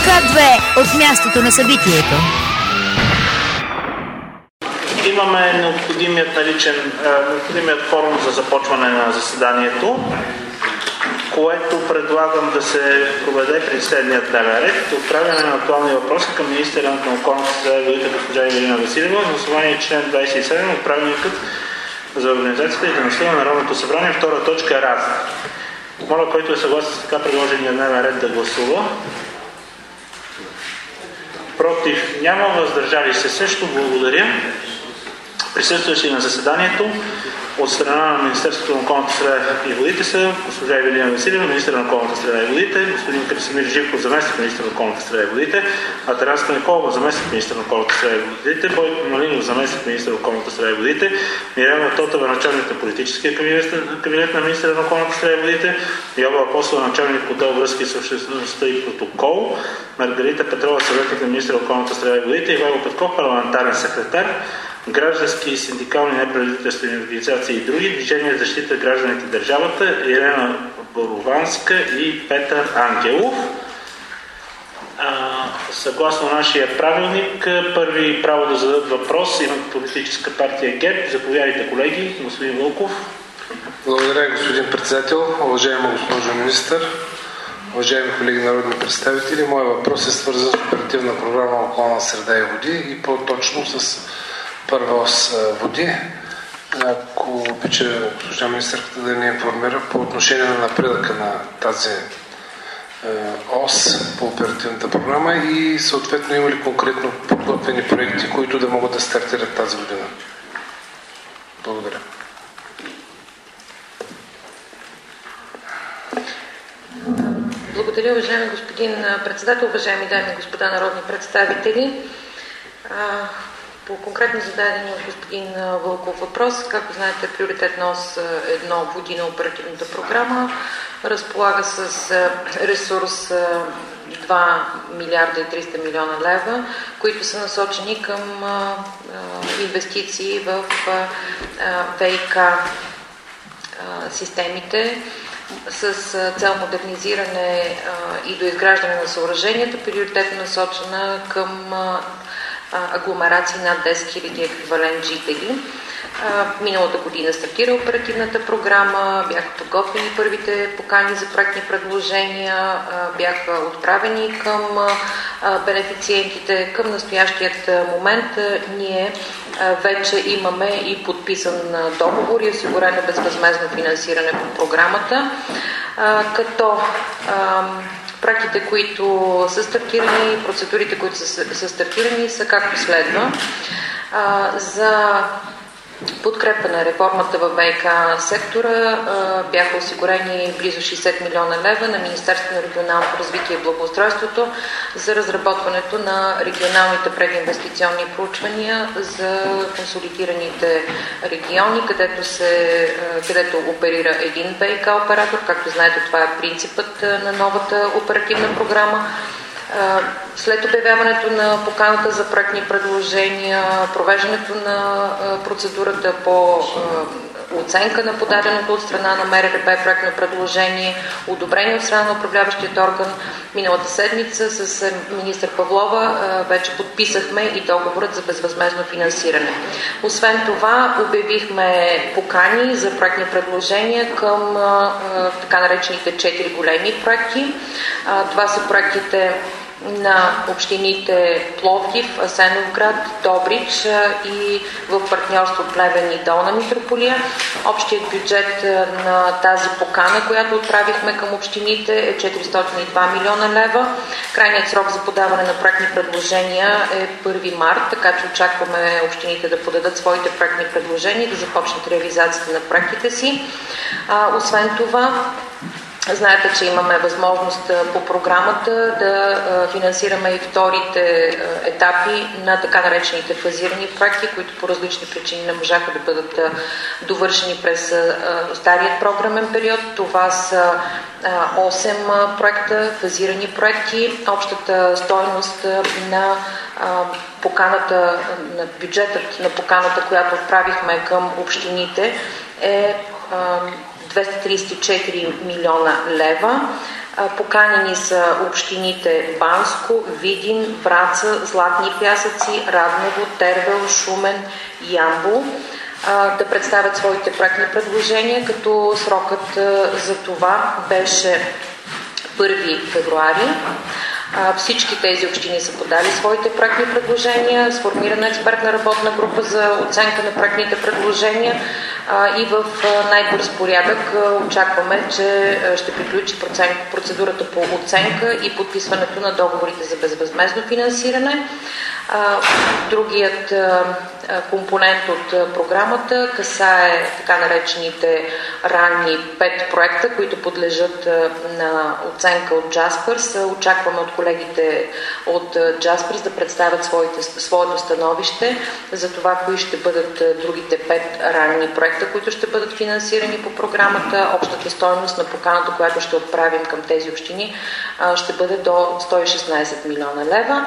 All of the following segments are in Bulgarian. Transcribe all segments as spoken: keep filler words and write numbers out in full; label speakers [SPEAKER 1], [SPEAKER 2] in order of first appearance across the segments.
[SPEAKER 1] К две от мястото на събитието.
[SPEAKER 2] Имаме необходимият наличен, необходимият форум за започване на заседанието, което предлагам да се проведе при следния дневен ред. Отправяне на актуални въпроси към министъра на околната среда и водите госпожа Ивелина Василева на основание член двадесет и седем от правилникът за организацията и дейността на Народното събрание, втора точка разни. Моля, който е съгласен с така предложения дневен ред, да гласува. Против няма, въздържали се също. Благодаря. Присъстващи на заседанието от страна на Министерството на околната среда и водите са госпожа Ивелина Василева, министър на околната среда и водите, господин Красимир Живков, заместник министър на околната среда и водите, Атанаска Николова, заместник министър на околната среда и водите, Бойко Малинов, заместник министър на околната среда и водите, Мирена Тотева, началник на политическия кабинет на министъра на околната среда и водите, Йова Апостолова, началник отдел връзки с обществеността и протокол, Маргарита Петрова, съветник на министър на околната среда и водите, Ивайло Петков, парламентарен секретар, граждански и синдикални неправителствени организации и други, Движение за защита на гражданите и държавата, Ирена Борованска и Петър Ангелов. А, съгласно нашия правилник, първи право да зададат въпрос имат политическа партия ГЕРБ. Заповядайте, колеги. Господин Вълков.
[SPEAKER 3] Благодаря, господин председател. Уважаема госпожо министър, уважаеми колеги народни представители, моят въпрос е свързан с оперативна програма околна среда и води и по-точно с първа ос води. Ако обича госпожа министърката да ни информира по отношение на напредъка на тази ос по оперативната програма и съответно има ли конкретно подготвени проекти, които да могат да стартират тази година. Благодаря.
[SPEAKER 4] Благодаря, уважаеми господин председател, уважаеми дами и господа народни представители. По конкретно зададения от господин Вълков въпрос, както знаете, приоритетна ос едно води на оперативната програма разполага с ресурс два милиарда и триста милиона лева, които са насочени към инвестиции в ВиК системите с цел модернизиране и доизграждане на съоръженията, приоритетно насочена към агломерации над десет хиляди еквивалент жители. Миналата година стартира оперативната програма, бяха подготвени първите покани за проектни предложения, бяха отправени към бенефициентите. Към настоящият момент ние вече имаме и подписан договор и осигурено безвъзмездно финансиране по програмата, като проектите, които са стартирани, процедурите, които са, са стартирани, са както следва. А, за подкрепа на реформата във ВиК сектора а, бяха осигурени близо шейсет милиона лева на Министерството на регионалното развитие и благоустройството за разработването на регионалните прединвестиционни проучвания за консолидираните региони, където, се, където оперира един ВиК оператор. Както знаете, това е принципът на новата оперативна програма. След обявяването на поканата за проектни предложения, провеждането на процедурата по оценка на подаденото от страна на МРРБ проектно предложение, одобрение от страна на управляващият орган, миналата седмица с министър Павлова вече подписахме и договорът за безвъзмездно финансиране. Освен това, обявихме покани за проектни предложения към така наречените четири големи проекти. Това са проектите на общините Пловдив, Асеновград, Добрич и в партньорство Плевен и Долна Митрополия. Общият бюджет на тази покана, която отправихме към общините, е четиристотин и два милиона лева. Крайният срок за подаване на проектни предложения е първи март, така че очакваме общините да подадат своите проектни предложения и да започнат реализацията на проектите си. А, освен това, знаете, че имаме възможност по програмата да финансираме и вторите етапи на така наречените фазирани проекти, които по различни причини не можаха да бъдат довършени през старият програмен период. Това са осем проекта, фазирани проекти. Общата стойност на поканата, на бюджетът на поканата, която отправихме към общините, е двеста тридесет и четири милиона лева. Поканени са общините Банско, Видин, Враца, Златни пясъци, Раднево, Тервел, Шумен, Ямбол да представят своите проектни предложения, като срокът за това беше първи февруари. Всички тези общини са подали своите проектни предложения, сформирана експертна работна група за оценка на проектните предложения и в най-бърз порядък очакваме, че ще приключи процедурата по оценка и подписването на договорите за безвъзмездно финансиране. Другият компонент от програмата касае така наречените ранни пет проекта, които подлежат на оценка от Джаспърс. Очакваме от колегите от Джаспърс да представят своите, своето становище за това, кои ще бъдат другите пет ранни проекта, които ще бъдат финансирани по програмата. Общата стойност на поканата, която ще отправим към тези общини, ще бъде до сто и шестнадесет милиона лева.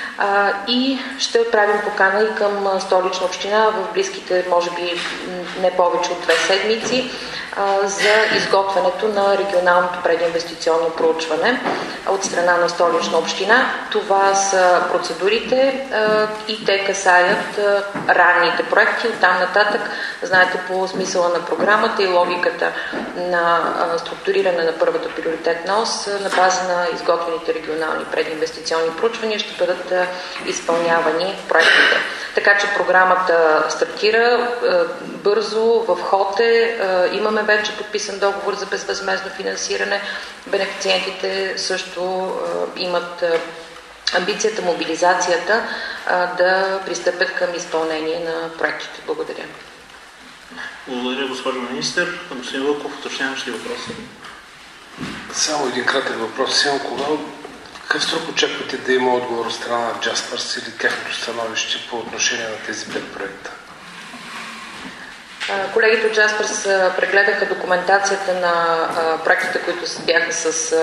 [SPEAKER 4] И ще отправим покана и към Столична община в близките, може би, не повече от две седмици за изготвянето на регионалното прединвестиционно проучване от страна на Столична община. Това са процедурите и те касаят ранните проекти. Оттам нататък, знаете, по смисъла на програмата и логиката на структуриране на първата приоритетна ос, на база на изготвените регионални прединвестиционни проучвания ще бъдат изпълнявани проектите. Така че програмата стартира бързо, в ход е, имаме вече подписан договор за безвъзмездно финансиране. Бенефициентите също имат амбицията, мобилизацията да пристъпят към изпълнение на проектите. Благодаря.
[SPEAKER 2] Благодаря, госпожо министър. Господин Вълков, уточняващи въпроси.
[SPEAKER 3] Само един кратък въпрос. Имам кога, какъв срок очаквате да има отговор от страна на Джаспърс или тяхното становище по отношение на тези пет проекта?
[SPEAKER 4] Колегите от Джаспърс прегледаха документацията на проектите, които бяха с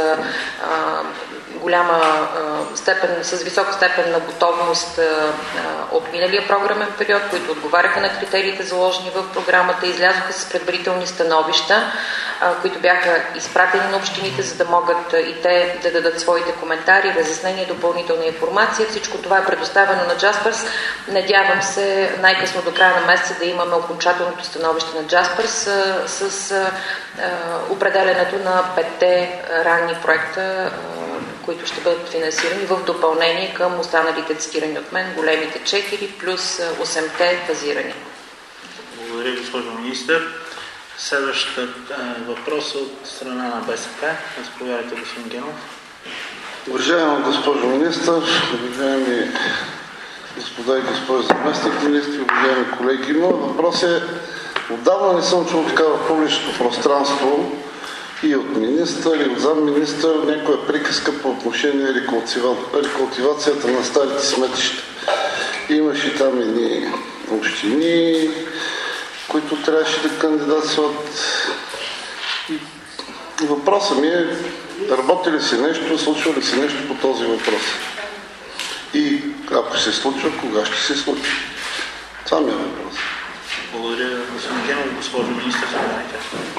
[SPEAKER 4] голяма степен, с висока степен на готовност от миналия програмен период, които отговаряха на критериите заложени в програмата, излязоха с предварителни становища, които бяха изпратени на общините, за да могат и те да дадат своите коментари, разяснения, допълнителна информация. Всичко това е предоставено на Джаспърс. Надявам се най-късно до края на месеца да имаме окончателното становище на Джаспърс с определенето на петте ранни проекта, които ще бъдат финансирани в допълнение към останалите цитирани от мен, големите четири плюс осемте фазирани.
[SPEAKER 2] Благодаря, госпожо министър. Следващият въпрос от страна на БСП. Заповядайте, господин Генов.
[SPEAKER 5] Уважаема госпожо министър, уважаеми господа и госпожи заместник министри, уважаеми колеги, моят въпрос е: отдавна не съм чул така в публичното пространство и от министър, и от замминистър някоя приказка по отношение рекултивацията на старите сметища. Имаше там едни общини, които трябваше да кандидатстват. И въпросът ми е: работи ли се нещо, случва ли се нещо по този въпрос? И ако се случва, кога ще се случи? Това ми е въпрос.
[SPEAKER 2] Благодаря, господин Генов. Госпожо министър, заповядайте.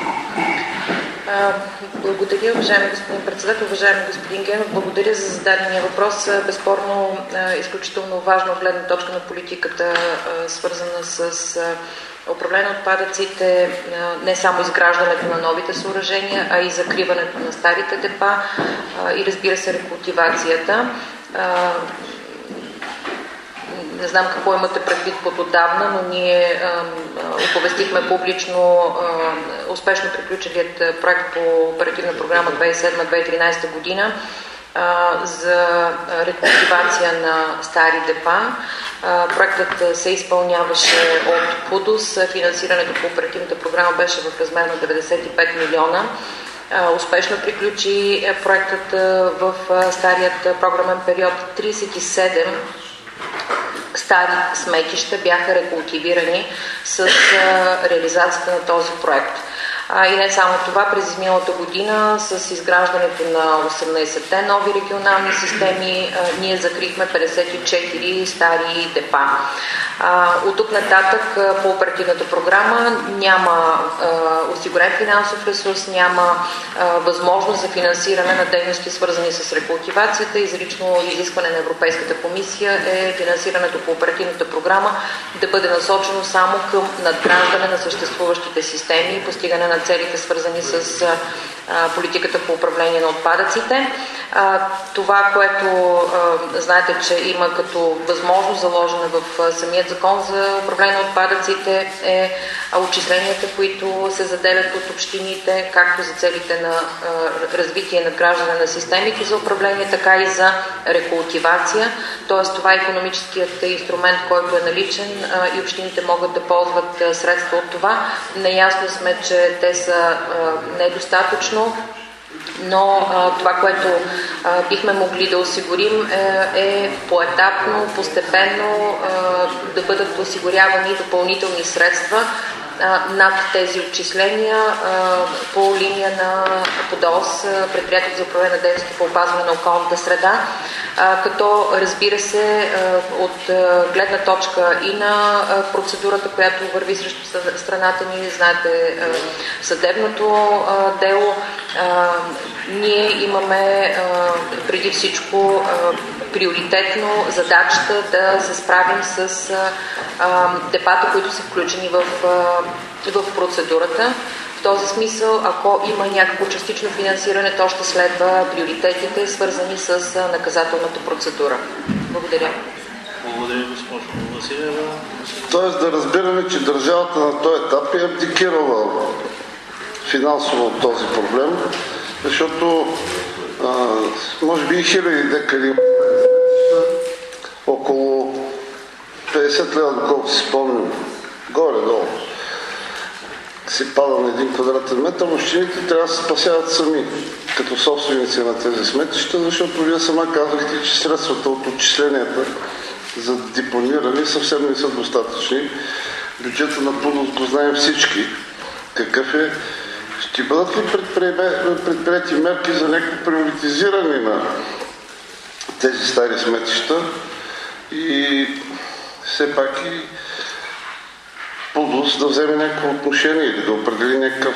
[SPEAKER 4] Благодаря, уважаеми господин председател, уважаеми господин Генов. Благодаря за зададения въпрос. Безспорно, изключително важно от гледна точка на политиката, свързана с управление на отпадъците, не само изграждането на новите съоръжения, а и закриването на старите депа и, разбира се, рекултивацията. Не знам какво имате предвид под отдавна, но ние а, оповестихме публично а, успешно приключилият проект по оперативна програма две хиляди и седма - две хиляди и тринадесета година а, за рекултивация на стари депа. А, проектът се изпълняваше от ПУДОС. Финансирането по оперативната програма беше в размер на деветдесет и пет милиона. Успешно приключи проектът в старият програмен период. тридесет и седем стари сметища бяха рекултивирани с реализацията на този проект. А, и не само това, през изминалата година с изграждането на осемнайсетте нови регионални системи а, ние закрихме петдесет и четири стари депа. А, от тук нататък по оперативната програма няма а, осигурен финансов ресурс, няма а, възможност за финансиране на дейности, свързани с рекултивацията. Изрично изискване на Европейската комисия е финансирането по оперативната програма да бъде насочено само към надграждане на съществуващите системи и постигане на целите, свързани с а, политиката по управление на отпадъците. А, това, което а, знаете, че има като възможност заложена в а, самият закон за управление на отпадъците е а, отчисленията, които се заделят от общините, както за целите на а, развитие на граждане на системите за управление, така и за рекултивация. Тоест това е икономическият инструмент, който е наличен а, и общините могат да ползват а, средства от това. Наясно сме, че те са а, недостатъчно, но а, това, което а, бихме могли да осигурим е, е поетапно, постепенно а, да бъдат осигурявани допълнителни средства а, над тези отчисления а, по линия на ПОДОС, Предприятието за управление на дейности по опазване на околната среда, а, като разбира се а, от а, гледна точка и на а, процедурата, която върви срещу страната ни, знаете, а, съдебното а, дело, а, ние имаме а, преди всичко а, приоритетно задачата да се справим с а, а, депата, които са включени в, а, в процедурата. В този смисъл, ако има някакво частично финансиране, то ще следва приоритетите, свързани с а, наказателната процедура. Благодаря.
[SPEAKER 2] Благодаря, госпожо Василева.
[SPEAKER 5] Тоест да разбираме, че държавата на този етап е абдикирала финансово от този проблем, защото а, може би и хиляди декари, около петдесет лева, доколко си спомням, горе-долу, се пада на един квадратен метър, общините трябва да се спасяват сами, като собственици на тези сметища, защото вие сама казахте, че средствата от отчисленията за депониране съвсем не са достатъчни. Бюджета на ПУДОС го знаем всички. Какъв е? Ще бъдат ли предприяти мерки за някакво приоритизиране на тези стари сметища и все пак и ПУДОС да вземе някакво отношение или да определи някакъв,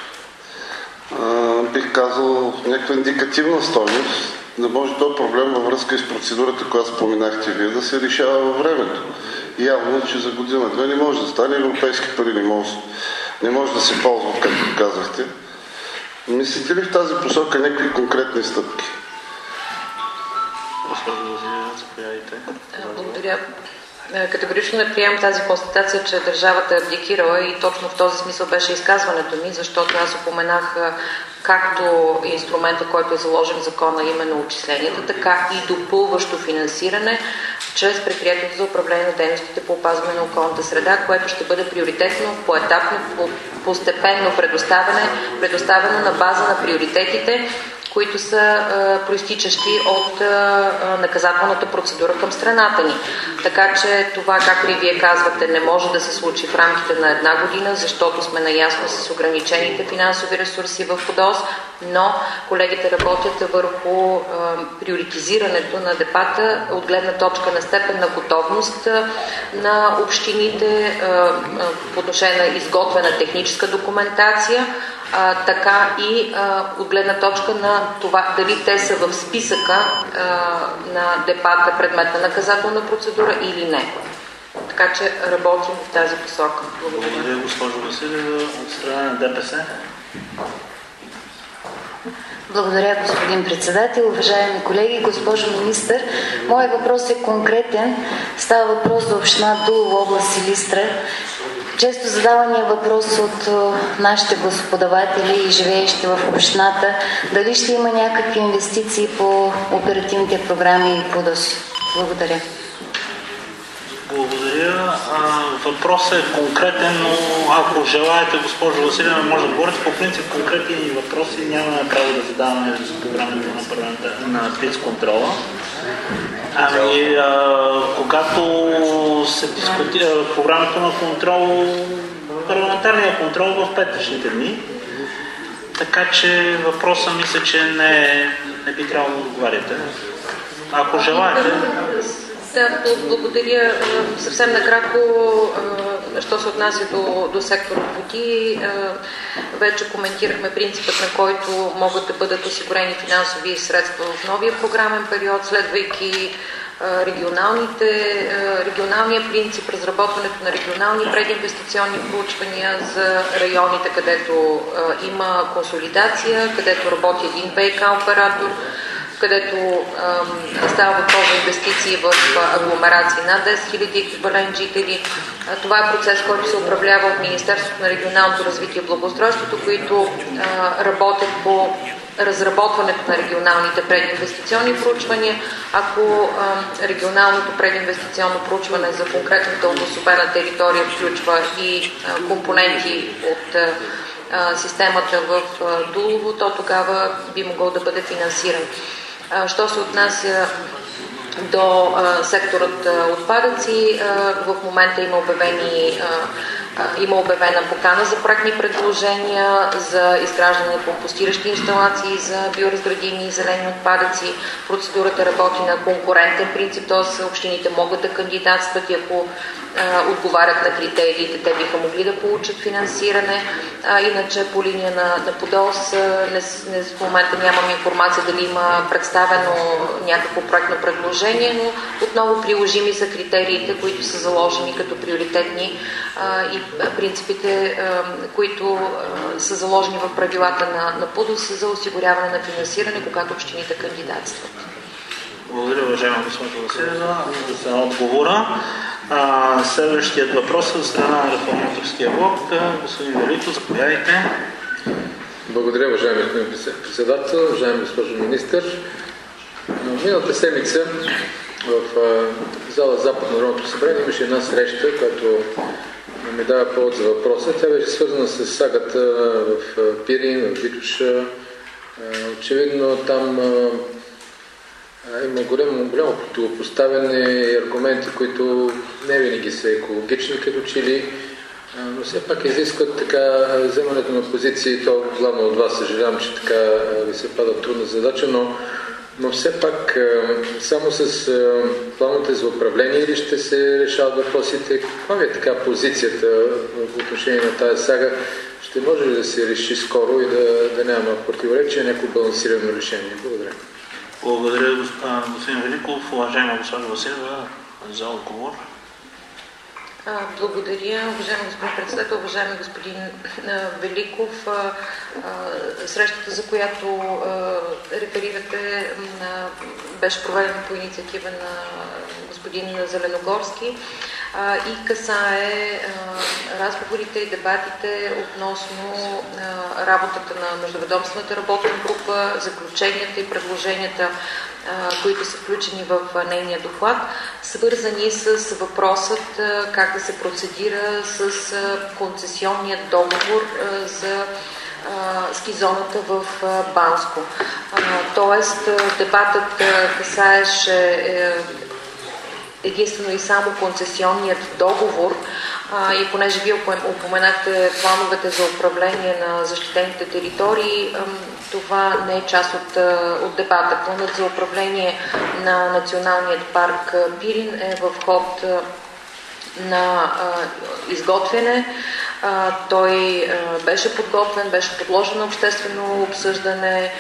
[SPEAKER 5] а, бих казал, някаква индикативна стойност, да може този проблем във връзка и с процедурата, която споменахте вие, да се решава във времето. И явно, че за година-две не може да стане, европейски пари не може, не може да се ползват, както казахте. Мислите ли в тази посока някакви конкретни стъпки?
[SPEAKER 2] Госпожо Василева, заповядайте.
[SPEAKER 4] Благодаря. Категорично не приемам тази констатация, че държавата е абдикирала и точно в този смисъл беше изказването ми, защото аз упоменах както инструмента, който е заложен в закона, именно отчисленията, така и допълващо финансиране чрез Предприятието за управление на дейностите по опазване на околната среда, което ще бъде приоритетно, поетапно, постепенно предоставяне, предоставено на база на приоритетите, които са а, проистичащи от а, наказателната процедура към страната ни. Така че това, както и вие казвате, не може да се случи в рамките на една година, защото сме наясно с ограничените финансови ресурси в ПОДОС, но колегите работят върху а, приоритизирането на депата от гледна точка на степен на готовност а, на общините а, а, по отношение на изготвена техническа документация, А, така и а, от гледна точка на това дали те са в списъка а, на депата предмет на наказателна процедура или не. Така че работим в тази посока. Благодаря.
[SPEAKER 2] Благодаря, госпожо Василева. От страна на ДПС.
[SPEAKER 1] Благодаря, господин председател. Уважаеми колеги, госпожо министър, моят въпрос е конкретен. Става въпрос за община Дулово, област Силистра. Често задавания въпрос от нашите господаватели и живеещи в общината, дали ще има някакви инвестиции по оперативните програми и ПУДОС. Благодаря.
[SPEAKER 2] Благодаря. Въпросът е конкретен, но ако желаете, госпожо Василева, може да говорите по принцип конкретни въпроси. Нямаме право да задаваме по времето на, парламента, на блиц-контрола. Ами, а, когато се дискутира по времето на контрол, парламентарния контрол в петъчните дни, така че въпросът мисля, че не, не би трябвало да отговаряте. Ако желаете...
[SPEAKER 4] Да, благодаря. Съвсем накратко, що се отнася до, до сектора води, вече коментирахме принципът, на който могат да бъдат осигурени финансови средства в новия програмен период, следвайки регионалните, регионалния принцип, разработването на регионални прединвестиционни проучвания за районите, където има консолидация, където работи един ВиК оператор, където ам, става въпрос за инвестиции в агломерации над десет хиляди еквивалент жители. А, това е процес, който се управлява от Министерството на регионалното развитие и благоустройството, които а, работят по разработването на регионалните прединвестиционни проучвания. Ако а, регионалното прединвестиционно проучване за конкретната обособена територия включва и а, компоненти от а, системата в а, Дулово, то тогава би могло да бъде финансиран. Що се отнася до а, секторът а, отпадъци, а, в момента има обявени а, а, има обявена покана за проектни предложения за изграждане на компостиращи инсталации за биоразградими и зелени отпадъци. Процедурата работи на конкурентен принцип, т.е. общините могат да кандидатстват и ако а, отговарят на критериите, те биха могли да получат финансиране. А, иначе по линия на, на ПОДОС не, не, в момента нямам информация дали има представено някакво проектно предложение, но отново приложими са критериите, които са заложени като приоритетни а, и принципите, а, които а, са заложени в правилата на, на ПОДОС за осигуряване на финансиране, когато общините кандидатстват.
[SPEAKER 2] Благодаря, уважаема госпожа Василева, за отговора. А, следващият въпрос е от страна на Реформаторския блок. Господин Великов, заповядайте.
[SPEAKER 6] Благодаря, уважаеми господин председател, уважаеми госпожо министър. Миналата седмица в зала Запад на Народното събрание имаше една среща, която ми дава повод за въпроса. Тя беше свързана с сагата в Пирин, в Витоша. Очевидно там има голямо, голямо противопоставяне и аргументи, които не винаги са екологични като че ли, но все пак изискват така вземането на позиции, то главно от вас, съжалявам, че така ви се пада трудна задача, но, но все пак само с плановете за управление или ще се решават въпросите? Каква ви е така позицията в отношение на тази сага? Ще може ли да се реши скоро и да, да няма противоречие, някакво балансирано решение? Благодаря.
[SPEAKER 2] Благодаря, господин Великов. Уважаема госпожа Василева, за отговор.
[SPEAKER 4] Благодаря, уважаеми господин председател, уважаеми господин Великов. Срещата, за която реферирате, беше проведена по инициатива на господин Зеленогорски и касае разговорите и дебатите относно работата на междуведомствената работна група, заключенията и предложенията, които са включени в нейния доклад, свързани с въпросът как да се процедира с концесионният договор за ски зоната в Банско. Тоест, дебатът касаеше единствено и само концесионният договор и понеже вие упоменахте плановете за управление на защитените територии, това не е част от, от дебата. Планът за управление на националният парк Пирин е в ход на изготвяне. Той беше подготвен, беше подложен на обществено обсъждане,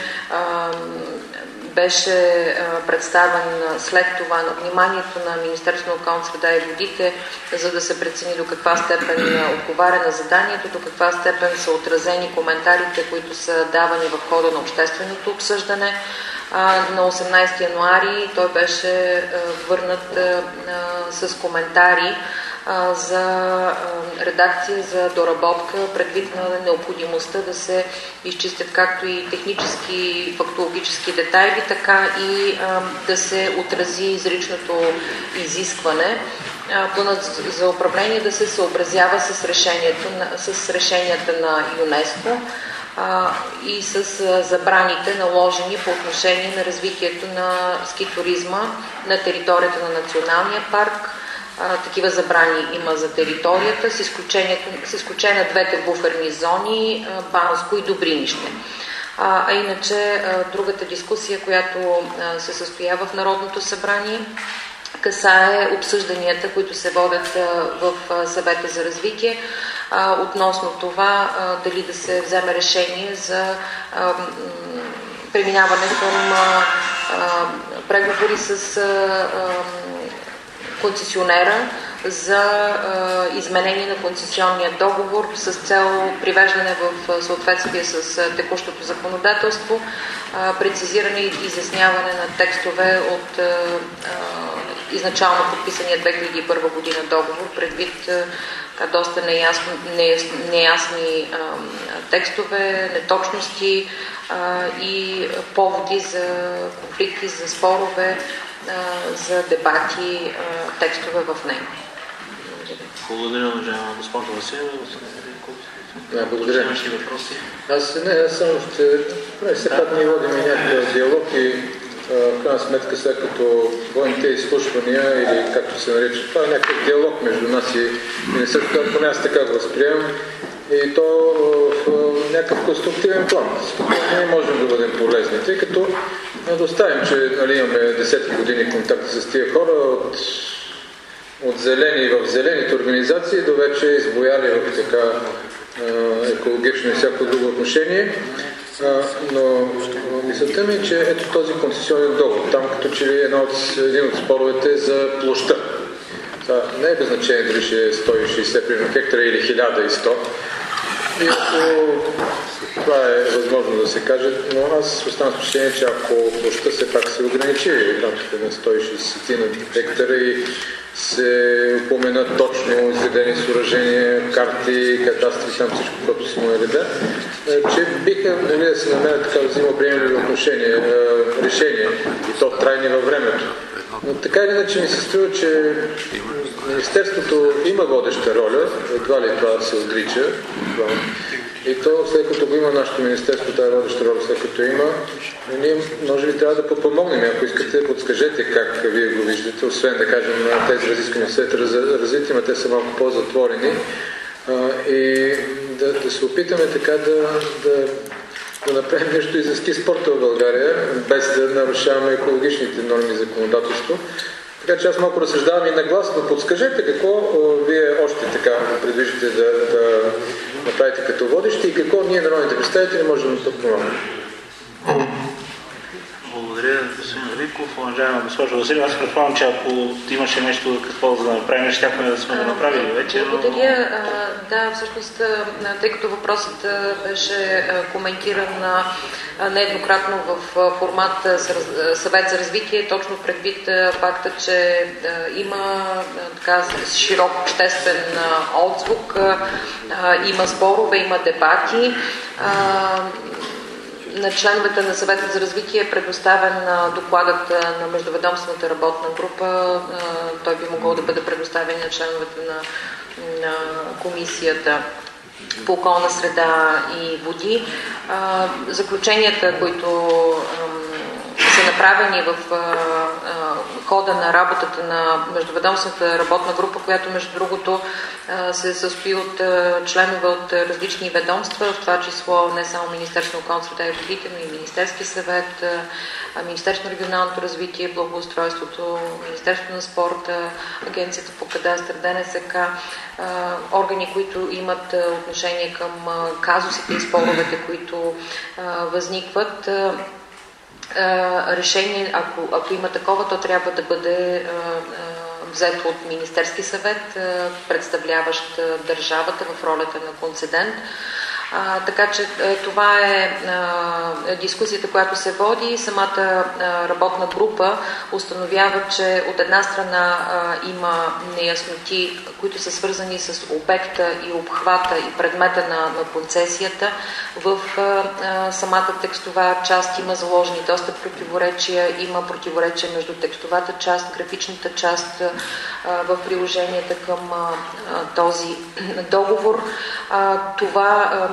[SPEAKER 4] беше представен след това на вниманието на Министерството на околната среда и водите, за да се прецени до каква степен отговаря на заданието, до каква степен са отразени коментарите, които са давани в хода на общественото обсъждане. На осемнадесети януари той беше върнат с коментари за редакция, за доработка, предвид на необходимостта да се изчистят както и технически и фактологически детайли, така и да се отрази изричното изискване. Планът за управление да се съобразява с, решението на, с решенията на ЮНЕСКО и с забраните, наложени по отношение на развитието на ски туризма на територията на националния парк, а, такива забрани има за територията, с, с изключение на двете буферни зони, а, Банско и Добринище. А, а иначе а, другата дискусия, която а, се състоя в Народното събрание, касае обсъжданията, които се водят а, в а, Съвета за развитие, а, относно това а, дали да се вземе решение за а, преминаване към а, а, преговори с а, а, концесионера за а, изменение на концесионния договор с цел привеждане в съответствие с а, текущото законодателство, а, прецизиране и изясняване на текстове от а, а, изначално подписания две хиляди и първа година договор, предвид а, доста неясно, неясни, неясни а, текстове, неточности а, и поводи за конфликти, за спорове, а, за дебати, а, текстове в него.
[SPEAKER 2] Благодаря, уважаема госпожа Василева.
[SPEAKER 6] Да, благодаря. Аз не, само ще... Все пак ние водим някакъв диалог и в крайна сметка, след като военните изслушвания или както се нарича, това е някакъв диалог между нас и Министерството, поне аз така го възприемам, и то в някакъв конструктивен план. Ние можем да бъдем полезни, тъй като да оставим, че нали, имаме десетки години контакти с тия хора от, от зелени в зелените организации до вече избояли в така екологично и всяко друго отношение. А, но мисълта ми е, че ето този концесионен договор, там като че ли едно от, един от споровете за площа. Това не е без значение дали ще е сто и шейсет примерно хектара или хиляда и сто. И ако това е възможно да се каже, но аз оставам с впечатление, че ако площа все пак се ограничи в рамките на сто и шейсет хектара и се упоменат точно изредени съоръжения, карти, кадастри, там всичко, което си му е реда, че биха могли да се намерят така взаимоприемливи отношения, решения и то трайни във времето. Но така или иначе ми се струва, че Министерството има водеща роля, едва ли това се отрича. И то, след като го има нашето Министерство, тази водеща роля, след като има, ние може би трябва да подпомогнем. Ако искате, подскажете как вие го виждате, освен да кажем на тези разисквания след развитие, но те са малко по-затворени. И да, да се опитаме така да, да, да направим нещо и за ски спорта в България, без да нарушаваме екологичните норми и законодателство. Така че аз малко разсъждавам и нагласно. Подскажете какво вие още така предвиждате да, да направите като водещи и какво ние, народните представители, можем да подпомогнем.
[SPEAKER 2] Благодаря, господин Великов. Уважаема госпожо Василева, аз предполагам, че ако имаше нещо какво да направим, щяхме да сме го направили вече.
[SPEAKER 4] Благодаря. Да, всъщност, тъй като въпросът беше коментиран нееднократно в формат Съвет за развитие, точно предвид факта, че има така широк обществен отзвук, има спорове, има дебати. На членовете на Съвета за развитие е предоставен докладът на Междуведомствената работна група. Той би могъл да бъде предоставен на членовете на, на комисията по околна среда и води. Заключенията, които са направени в хода на работата на Междуведомствената работна група, която между другото се състои от членове от различни ведомства, в това число не само Министерство на околната среда и водите, но и Министерски съвет, Министерство на регионалното развитие, благоустройството, Министерство на спорта, Агенцията по кадастър, ДНСК, органи, които имат отношение към казусите и споровете, които възникват. Решение, ако, ако има такова, то трябва да бъде взето от Министерски съвет, представляващ държавата в ролята на концедент. А, така че това е а, дискусията, която се води. Самата а, работна група установява, че от една страна а, има неясноти, които са свързани с обекта и обхвата и предмета на, на концесията. В а, самата текстова част има заложени доста противоречия. Има противоречия между текстовата част, графичната част а, в приложенията към а, този договор. А, това а,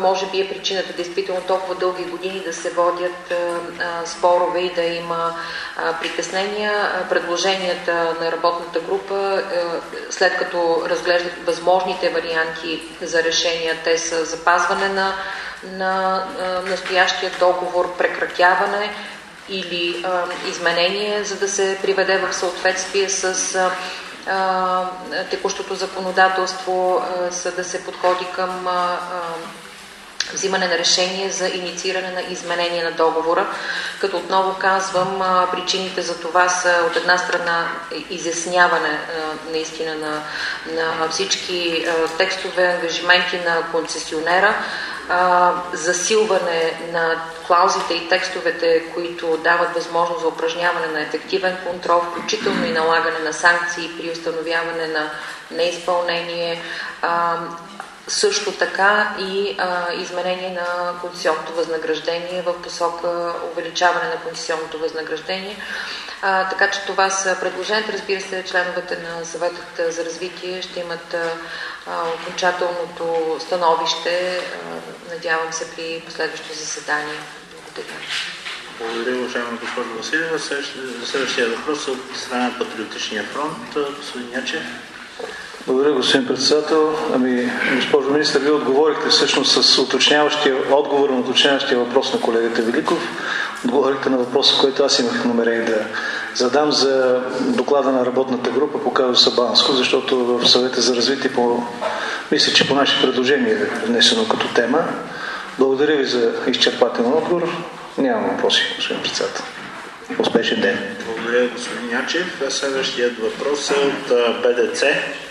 [SPEAKER 4] може би е причината действително толкова дълги години да се водят а, спорове и да има а, притеснения. Предложенията на работната група, а, след като разглеждат възможните варианти за решения, те са запазване на, на а, настоящия договор, прекратяване или а, изменение, за да се приведе в съответствие с а, а, текущото законодателство, а, за да се подходи към а, а, взимане на решение за иницииране на изменение на договора, като отново казвам, а, причините за това са от една страна изясняване а, наистина на, на всички а, текстове, ангажименти на концесионера, а, засилване на клаузите и текстовете, които дават възможност за упражняване на ефективен контрол, включително и налагане на санкции при установяване на неизпълнение, а, също така и а, изменение на концесионното възнаграждение в посока увеличаване на концесионното възнаграждение. А, така че това са предложенията. Разбира се, членовете на съветът за развитие ще имат а, окончателното становище, а, надявам се, при последващо заседание. Благодаря.
[SPEAKER 2] Благодаря, уважаема госпожо Василева. Следващия въпрос от страна на Патриотичния фронт. Господин Ячев.
[SPEAKER 7] Благодаря, господин председател. Ами, госпожо министър, вие отговорихте всъщност с уточняващия отговор на уточняващия въпрос на колегата Великов. Отговорихте на въпроса, който аз имах намерение да задам за доклада на работната група по казуса Банско, защото в съвета за развитие по... мисля, че по наше предложение е внесено като тема. Благодаря ви за изчерпателен отговор. Нямам въпроси, господин председател. Успешен ден.
[SPEAKER 2] Благодаря, господин Ячев. Следващият въпрос е от БДЦ.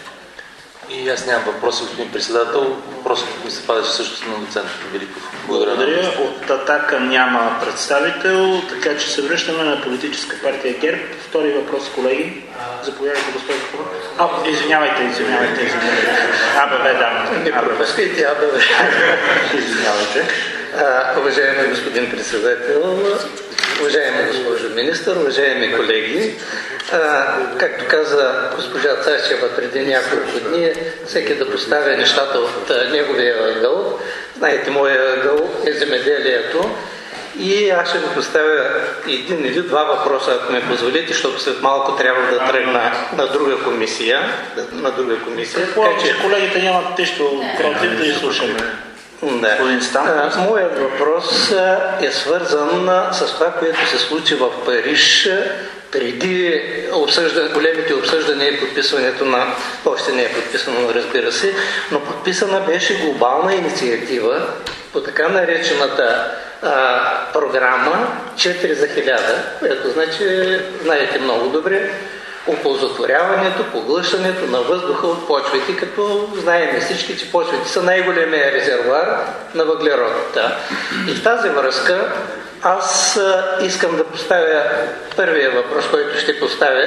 [SPEAKER 8] И аз нямам въпроси, господин председател. Въпросът ми се падаше също на доцент Великов.
[SPEAKER 2] Благодаря. Благодаря. От Атака няма представител, така че се връщаме на политическа партия ГЕРБ. Втори въпрос, колеги. Заповядайте, госпожо. А, извинявайте, извинявайте, извинявайте. АБВ, да.
[SPEAKER 9] Не пропускайте АБВ.
[SPEAKER 2] Извинявайте.
[SPEAKER 9] Уважаеми господин председател, уважаема госпожо министър, уважаеми колеги, а, както каза госпожа Цачева преди няколко дни, всеки да поставя нещата от неговия ъгъл. Знаете, моя ъгъл е земеделието и аз ще ви поставя един или два въпроса, ако ме позволите, защото след малко трябва да тръгна на друга комисия. На друга комисия.
[SPEAKER 2] Така че колегите нямат нищо против да изслушаме.
[SPEAKER 9] Да. А, моят въпрос е свързан с това, което се случи в Париж преди обсъжда, големите обсъждания и подписването на... Още не е подписано, разбира се, но подписана беше глобална инициатива по така наречената а, програма четири за хиляда, която значи, знаете много добре, оползотворяването, поглъщането на въздуха от почвите, като знаем всички, че почвите са най-големия резервуар на въглерод. Да. И в тази връзка аз искам да поставя първия въпрос, който ще поставя.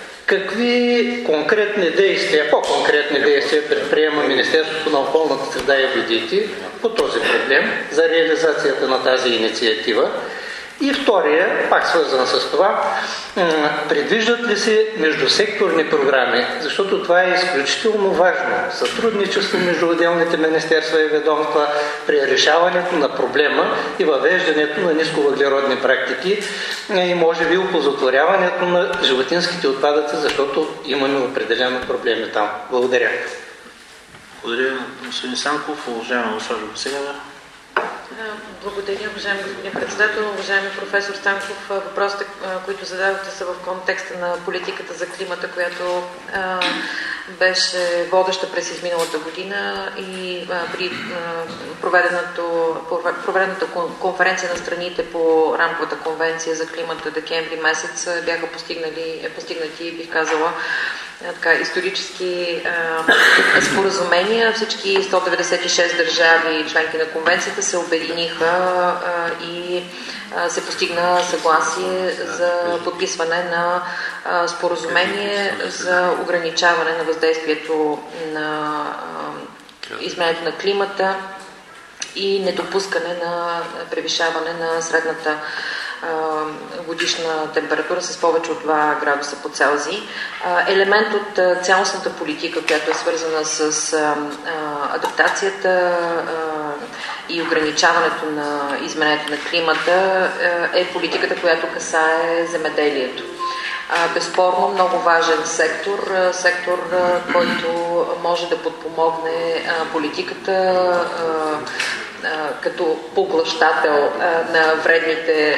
[SPEAKER 9] Какви конкретни действия, по-конкретни действия предприема Министерството на околната среда и водите по този проблем за реализацията на тази инициатива? И втория, пак свързан с това, предвиждат ли се междусекторни програми, защото това е изключително важно. Сътрудничество между отделните министерства и ведомства при решаването на проблема и въвеждането на нисковъглеродни практики и може би оползотворяването на животинските отпадъци, защото имаме определено проблеми там. Благодаря.
[SPEAKER 2] Благодаря, господин Санков. Уважаема госпожо Василева.
[SPEAKER 4] Благодаря, уважаеми господин председател. Уважаеми професор Станков, въпросите, които зададохте, са в контекста на политиката за климата, която а, беше водеща през изминалата година и а, при а, проведената конференция на страните по рамковата конвенция за климата декември месец бяха постигнали, постигнати, бих казала, така, исторически а, споразумения. Всички сто деветдесет и шест държави, членки на конвенцията, се обединиха а, и а, се постигна съгласие за подписване на а, споразумение за ограничаване на въздействието на а, изменението на климата и недопускане на превишаване на средната годишна температура с повече от два градуса по Целзий. Елемент от цялостната политика, която е свързана с адаптацията и ограничаването на изменението на климата е политиката, която касае земеделието. Безспорно много важен сектор, сектор, който може да подпомогне политиката като поглъщател на вредните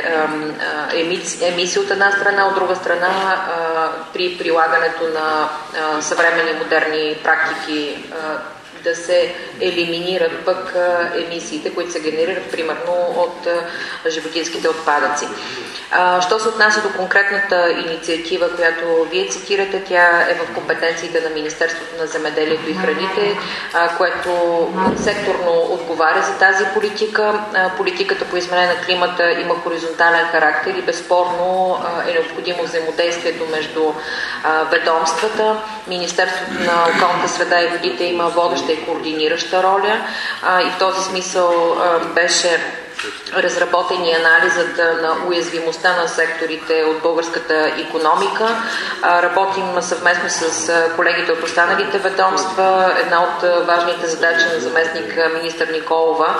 [SPEAKER 4] емисии от една страна, от друга страна при прилагането на съвременни модерни практики да се елиминират пък емисиите, които се генерират примерно от животинските отпадъци. Що се отнася до конкретната инициатива, която вие цитирате, тя е в компетенциите на Министерството на земеделието и храните, което секторно отговаря за тази политика. Политиката по изменение на климата има хоризонтален характер и безспорно е необходимо взаимодействието между ведомствата. Министерството на околната среда и водите има водеща и координираща роля и в този смисъл беше разработен и анализът на уязвимостта на секторите от българската икономика. Работим съвместно с колегите от останалите ведомства. Една от важните задачи на заместник министър Николова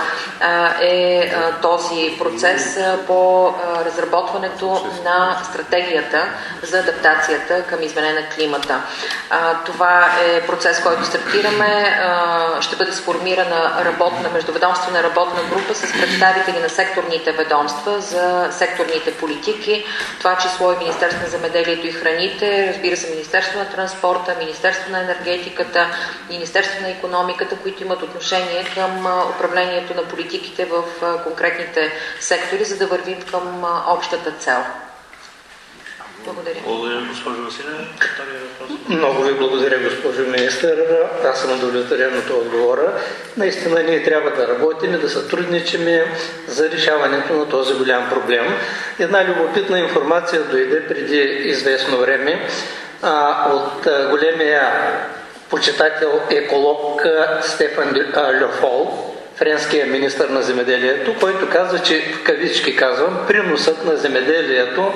[SPEAKER 4] е този процес по разработването на стратегията за адаптацията към изменение на климата. Това е процес, който стартираме. Ще бъде сформирана работна, междуведомствена работна група с представители на секторните ведомства за секторните политики, това число и Министерство на земеделието и храните, разбира се, Министерство на транспорта, Министерство на енергетиката, Министерство на икономиката, които имат отношение към управлението на политиките в конкретните сектори, за да вървим към общата цел. Благодаря.
[SPEAKER 2] Благодаря, госпожо Василева.
[SPEAKER 9] Много ви благодаря, госпожо министър. Аз съм удовлетворен от отговора. Наистина ние трябва да работим и да сътрудничим за решаването на този голям проблем. Една любопитна информация дойде преди известно време а, от а, големия почитател еколог Стефан Льофол, френския министър на земеделието, който казва, че в кавички казвам, приносът на земеделието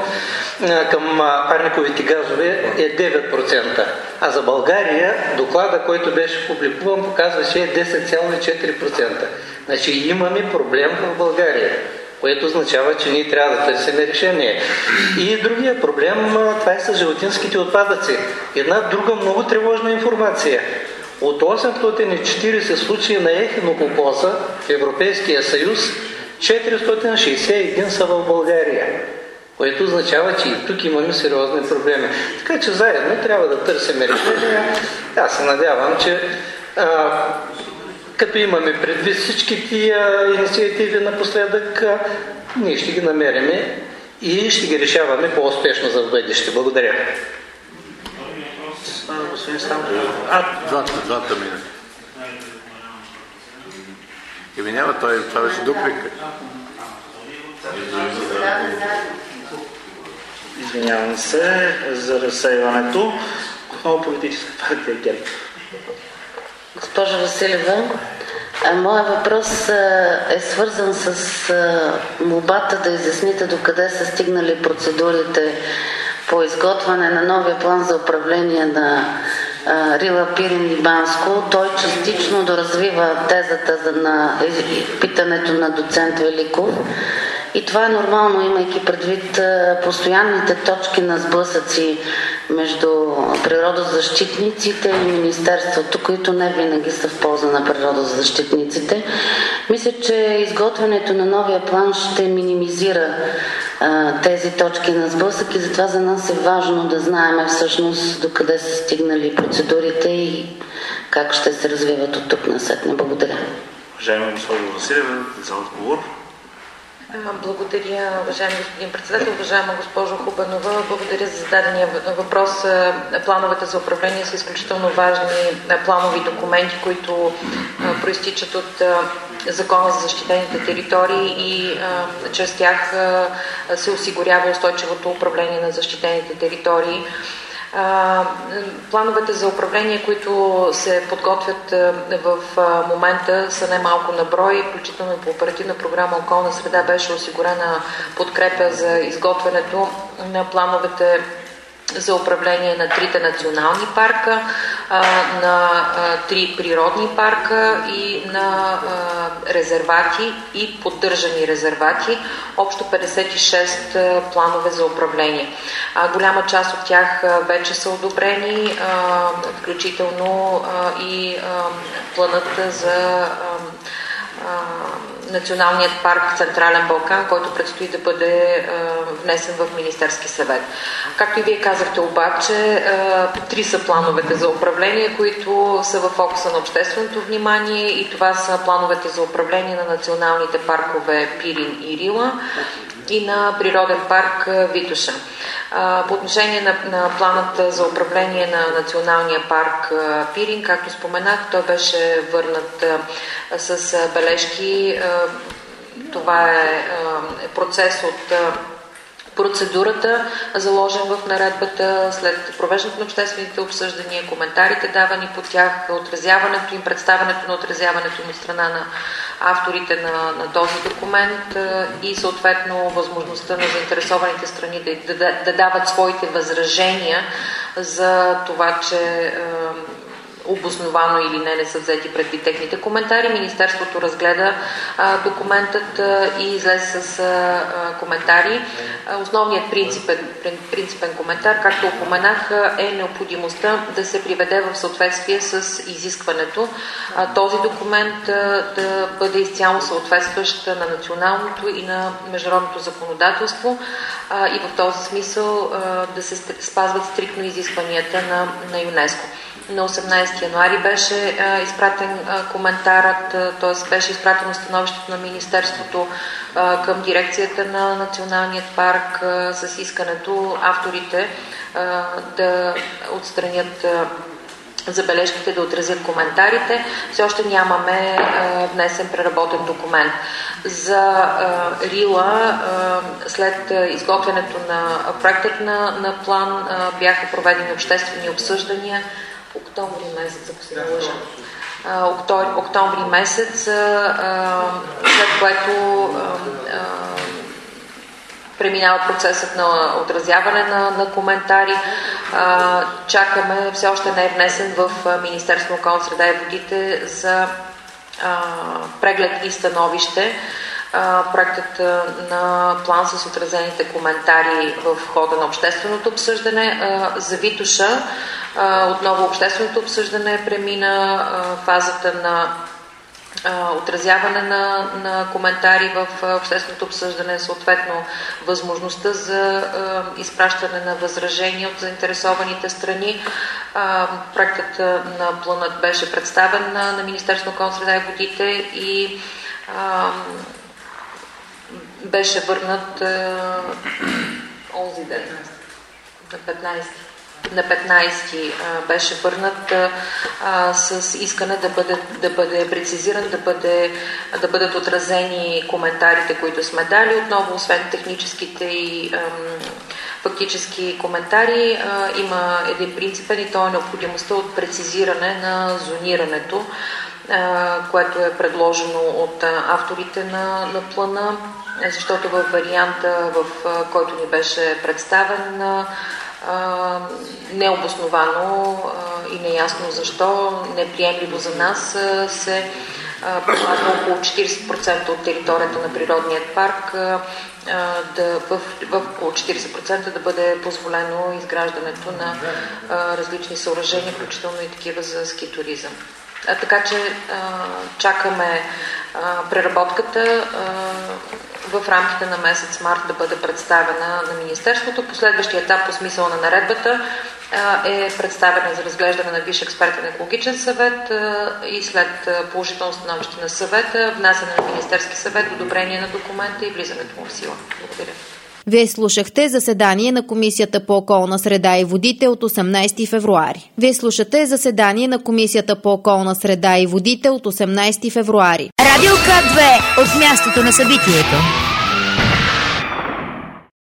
[SPEAKER 9] към парниковите газове е девет процента. А за България доклада, който беше публикуван, показваше десет цяло и четири процента. Значи имаме проблем в България, което означава, че ние трябва да търсим решение. И другия проблем, това е с животинските отпадъци. Една друга много тревожна информация. От осемстотин и четиридесет случаи на ехинококоза в Европейския съюз, четиристотин шейсет и един са в България, което означава, че и тук имаме сериозни проблеми. Така че заедно трябва да търсим решение. Аз се надявам, че а, като имаме предвид всички тия инициативи напоследък, а, ние ще ги намерим и ще ги решаваме по-успешно за в бъдеще. Благодаря.
[SPEAKER 10] Двата, двата минути. Еми няма, това беше дуплика.
[SPEAKER 2] Извинявам се за разсейването. Отново политическа партия ГЕРБ.
[SPEAKER 1] Госпожа Василева, моят въпрос е свързан с молбата да изясните докъде са стигнали процедурите по изготвяне на новия план за управление на Рила, Пирин и Банско. Той частично доразвива тезата на питането на доцент Великов. И това е нормално, имайки предвид постоянните точки на сблъсъци между природозащитниците и Министерството, които не винаги са в полза на природозащитниците. Мисля, че изготвянето на новия план ще минимизира а, тези точки на сблъсък и затова за нас е важно да знаем всъщност докъде са стигнали процедурите и как ще се развиват от тук насетне. Благодаря.
[SPEAKER 2] Уважаема госпожо Василева, за отговор.
[SPEAKER 4] Благодаря, уважаеми господин председател, уважаема госпожо Хубенова. Благодаря за зададения въпрос. Плановете за управление са изключително важни планови документи, които проистичат от Закона за защитените територии и чрез тях се осигурява устойчивото управление на защитените територии. Плановете за управление, които се подготвят в момента, са немалко на брой, включително по оперативна програма Околна среда беше осигурена подкрепа за изготвянето на плановете за управление на трите национални парка, на три природни парка и на резервати и поддържани резервати. Общо петдесет и шест планове за управление. Голяма част от тях вече са одобрени, включително и планът за Националният парк Централен Балкан, който предстои да бъде е, внесен в Министерски съвет. Както и вие казахте обаче, е, три са плановете за управление, които са в фокуса на общественото внимание, и това са плановете за управление на националните паркове Пирин и Рила и на природен парк Витоша. По отношение на, на планът за управление на националния парк Пирин, както споменах, той беше върнат с бележки. Това е процес от процедурата, заложен в наредбата, след провеждането на обществените обсъждания, коментарите давани по тях, отразяването им, представянето на отразяването им от страна на авторите на, на този документ и съответно възможността на заинтересованите страни да, да, да дават своите възражения за това, че обосновано или не, не са взети предвид техните коментари. Министерството разгледа а, документът а, и излезе с а, коментари. А, основният принципен, принципен коментар, както упоменах, е необходимостта да се приведе в съответствие с изискването. А, този документ а, да бъде изцяло съответстващ на националното и на международното законодателство а, и в този смисъл а, да се спазват стриктно изискванията на, на ЮНЕСКО. На осемнадесети януари беше а, изпратен а, коментарът, т.е. беше изпратено становището на Министерството а, към дирекцията на Националният парк а, с искането авторите а, да отстранят а, забележките, да отразят коментарите. Все още нямаме а, внесен преработен документ. За а, Рила, а, след а, изготвянето на проектът на, на план, а, бяха проведени обществени обсъждания октомври месец, ако се не лъжа. Октомври, октомври месец, а, след което а, а, преминава процесът на отразяване на, на коментари. А, чакаме, все още не е внесен в Министерството на околната среда и водите за а, преглед и становище. Проектът на план с отразените коментари в хода на общественото обсъждане. За Витоша отново общественото обсъждане премина фазата на отразяване на, на коментари в общественото обсъждане, съответно възможността за изпращане на възражения от заинтересованите страни. Проектът на планът беше представен на, на Министерството на околната среда и водите и беше върнат е, онзи ден, на петнадесети. На петнадесети е, беше върнат е, с искане да бъде, да бъде прецизиран, да, бъде, да бъдат отразени коментарите, които сме дали. Отново, освен техническите и е, фактически коментари, е, има един принципен и то е необходимостта от прецизиране на зонирането, което е предложено от авторите на, на плана, защото във варианта, в който ни беше представен, необосновано и неясно защо, неприемливо за нас, се предлага около четиридесет процента от територията на природният парк, да, в, в около четиридесет процента да бъде позволено изграждането на различни съоръжения, включително и такива за ски туризъм. А, така че а, чакаме а, преработката а, в рамките на месец март да бъде представена на Министерството. Последващия етап по смисъла на наредбата а, е представена за разглеждане на Висш експертен екологичен съвет а, и след положително становище на съвета, внасяне на Министерски съвет, одобрение на документа и влизането му в сила. Благодаря.
[SPEAKER 11] Вие слушахте заседание на Комисията по околна среда и водите от осемнадесети февруари. Вие слушате заседание на Комисията по околна среда и водите от осемнадесети февруари.
[SPEAKER 12] Радио К две от мястото на събитието.